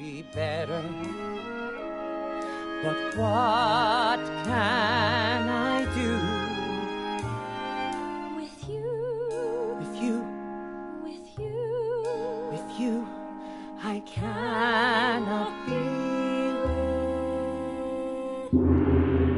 be better. But what can I do? With you, With you, with you, with you, I cannot be with.